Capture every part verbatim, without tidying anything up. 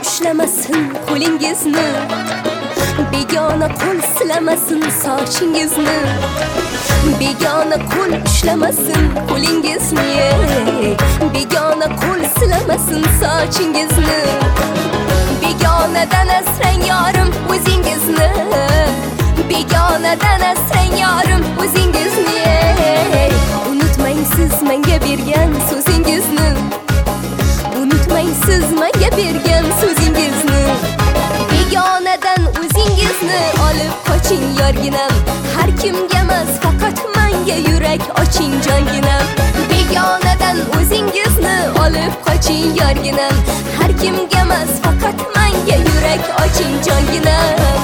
ushlamasin qo'lingizni, begona qo'l silamasin sochingizni, begona qo'l ushlamasin qo'lingizni, begona qo'l silamasin sochingizni, begonadan asrang yorim o'zingizni, begonadan asrang yorim o'zingizni. Unutmang siz menga bergan so'zingizni, unutmang siz menga bergan so'zingizni. Begonadan o'zingizni olib qoching yorginam, har kimga emas faqat menga yurak oching jonginam. Begonadan o'zingizni olib qoching yorginam, har kimga emas faqat menga yurak oching jonginam.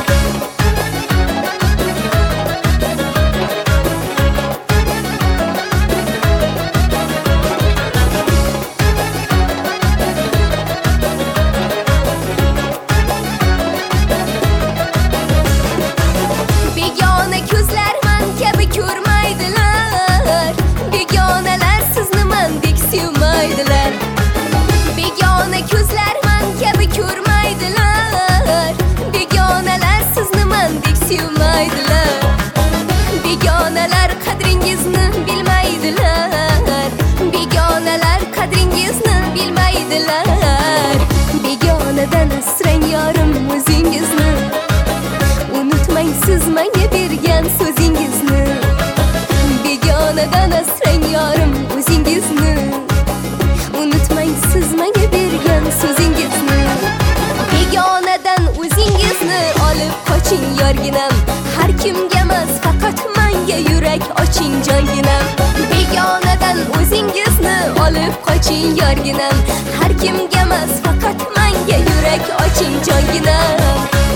Begona ko'zlar men kabi ko'rmaydilar, begonalar sizni mendek sevmaydilar, begonalar qadringizni bilmaydilar, begonalar qadringizni bilmaydilar. Begonadan asrang yorim o'zingizni, unutmang siz menga bergan so'zingizni, begonadan asrang yorim o'zingizni, unutmang siz menga bergan so'zingizni. Begonadan o'zingizni olib qoching yorginam, har kimga emas faqat menga yurak oching jonginam. Begonadan o'zingizni olib qoching yorginam, har kimga emas faqat menga yurak oching jonginam.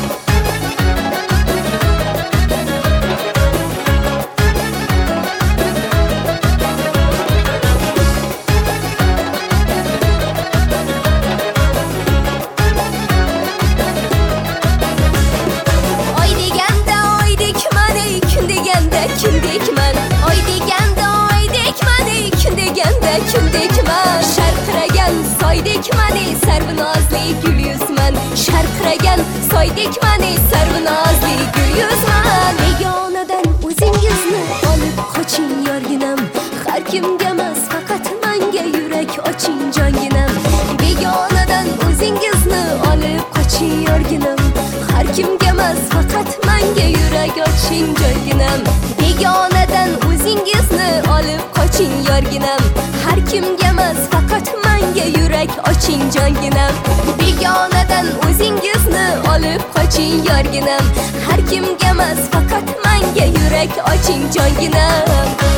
Kundekman, oy deganda oydekman, kun deganda kundekman. Sharqiragan soydekman, sarvinozli gul yuzman. Sharqiragan soydekman, sarvinozli gul yuzman. Begonadan o'zingizni olib qoching yorginam, har kimga emas faqat menga yurak oching jonginam. Begonadan o'zingizni olib qoching yorginam, har kimga emas faqat menga yurak oching jonginam. Begonadan o'zingizni olib qoching yorginam, har kimga emas faqat menga yurak oching jonginam. Begonadan o'zingizni olib qoching yorginam, har kimga emas faqat menga yurak oching jonginam.